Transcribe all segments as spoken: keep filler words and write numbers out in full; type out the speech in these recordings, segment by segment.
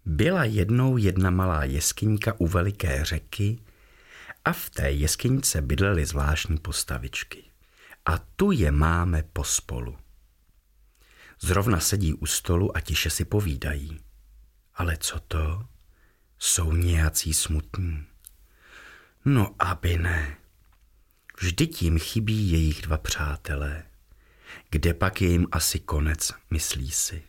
Byla jednou jedna malá jeskyňka u veliké řeky a v té jeskyňce bydlely zvláštní postavičky. A tu je máme pospolu. Zrovna sedí u stolu a tiše si povídají. Ale co to? Jsou nějací smutní. No aby ne. Vždyť jim chybí jejich dva přátelé. Kde pak je jim asi konec, myslí si.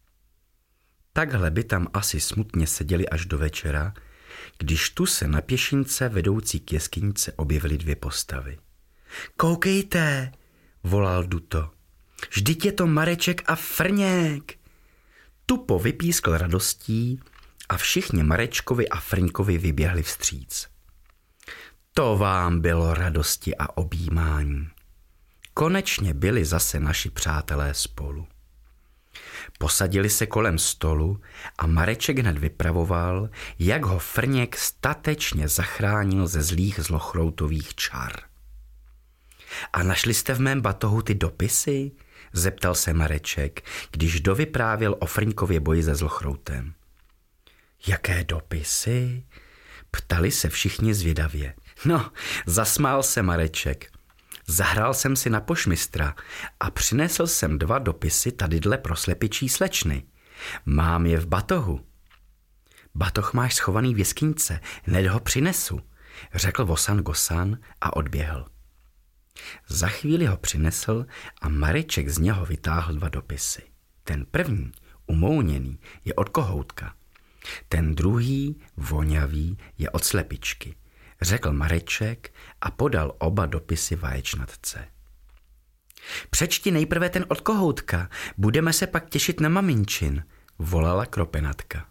Takhle by tam asi smutně seděli až do večera, když tu se na pěšince vedoucí k jeskyňce objevily dvě postavy. Koukejte, volal Duto. Vždyť je to Mareček a Frněk. Tupo vypískl radostí a všichni Marečkovi a Frňkovi vyběhli vstříc. To vám bylo radosti a objímání. Konečně byli zase naši přátelé spolu. Posadili se kolem stolu a Mareček hned vypravoval, jak ho Frněk statečně zachránil ze zlých zlochroutových čar. A našli jste v mém batohu ty dopisy? Zeptal se Mareček, když dovyprávěl o Frňkově boji se zlochroutem. Jaké dopisy? Ptali se všichni zvědavě. No, zasmál se Mareček. Zahrál jsem si na pošmistra a přinesl jsem dva dopisy tadydle pro slepičí slečny. Mám je v batohu. Batoh máš schovaný v jeskyňce, hned ho přinesu, řekl Vosan Gosan a odběhl. Za chvíli ho přinesl a Mareček z něho vytáhl dva dopisy. Ten první, umouněný, je od kohoutka. Ten druhý, voňavý, je od slepičky, řekl Mareček a podal oba dopisy vaječnatce. Přečti nejprve ten od kohoutka, budeme se pak těšit na maminčin, volala Kropenatka.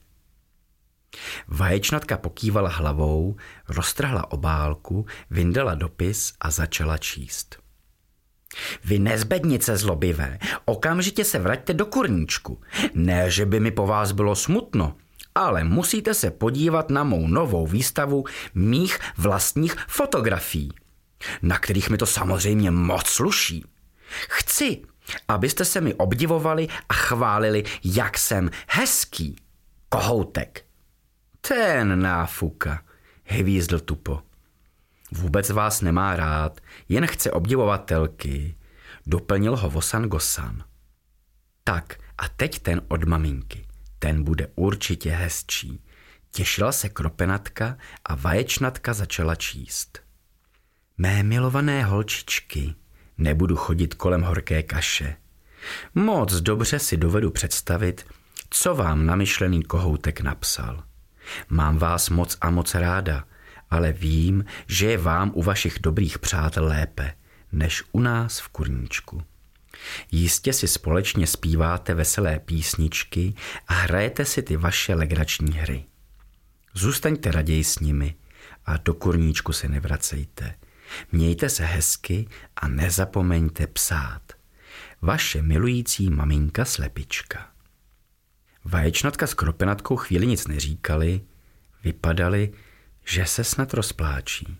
Vaječnatka pokývala hlavou, roztrhla obálku, vyndala dopis a začala číst. Vy nezbednice zlobivé, okamžitě se vraťte do kurníčku. Ne, že by mi po vás bylo smutno, ale musíte se podívat na mou novou výstavu mých vlastních fotografií, na kterých mi to samozřejmě moc sluší. Chci, abyste se mi obdivovali a chválili, jak jsem hezký. Kohoutek. Ten náfuka, hvízdl Tupo. Vůbec vás nemá rád, jen chce obdivovat telky, doplnil ho Vosan Gosan. Tak a teď ten od maminky, ten bude určitě hezčí. Těšila se Kropenatka a Vaječnatka začala číst. Mé milované holčičky, nebudu chodit kolem horké kaše. Moc dobře si dovedu představit, co vám namyšlený kohoutek napsal. Mám vás moc a moc ráda, ale vím, že je vám u vašich dobrých přátel lépe, než u nás v kurníčku. Jistě si společně zpíváte veselé písničky a hrajete si ty vaše legrační hry. Zůstaňte raději s nimi a do kurníčku se nevracejte. Mějte se hezky a nezapomeňte psát. Vaše milující maminka Slepička. Vaječnatka s Kropenatkou chvíli nic neříkali, vypadali, že se snad rozpláčí.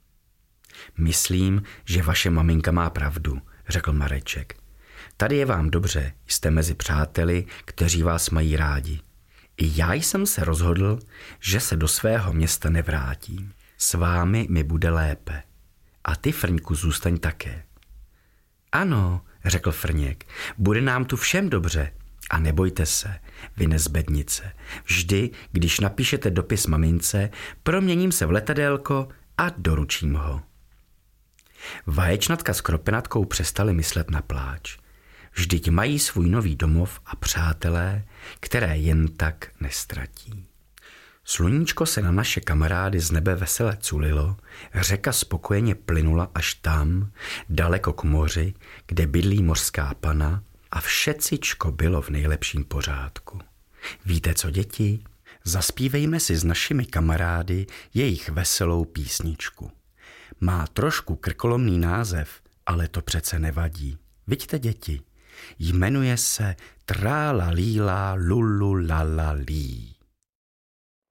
Myslím, že vaše maminka má pravdu, řekl Mareček. Tady je vám dobře, jste mezi přáteli, kteří vás mají rádi. I já jsem se rozhodl, že se do svého města nevrátím. S vámi mi bude lépe. A ty, Frňku, zůstaň také. Ano, řekl Frněk, bude nám tu všem dobře. A nebojte se, vy nezbednice. Vždy, když napíšete dopis mamince, proměním se v letadélko a doručím ho. Vaječnatka s Kropenatkou přestali myslet na pláč. Vždyť mají svůj nový domov a přátelé, které jen tak nestratí. Sluníčko se na naše kamarády z nebe vesele culilo, řeka spokojeně plynula až tam, daleko k moři, kde bydlí mořská pana, a všecičko bylo v nejlepším pořádku. Víte co, děti? Zaspívejme si s našimi kamarády jejich veselou písničku. Má trošku krkolomný název, ale to přece nevadí. Viďte, děti, jmenuje se Trála líla lulu lala lí.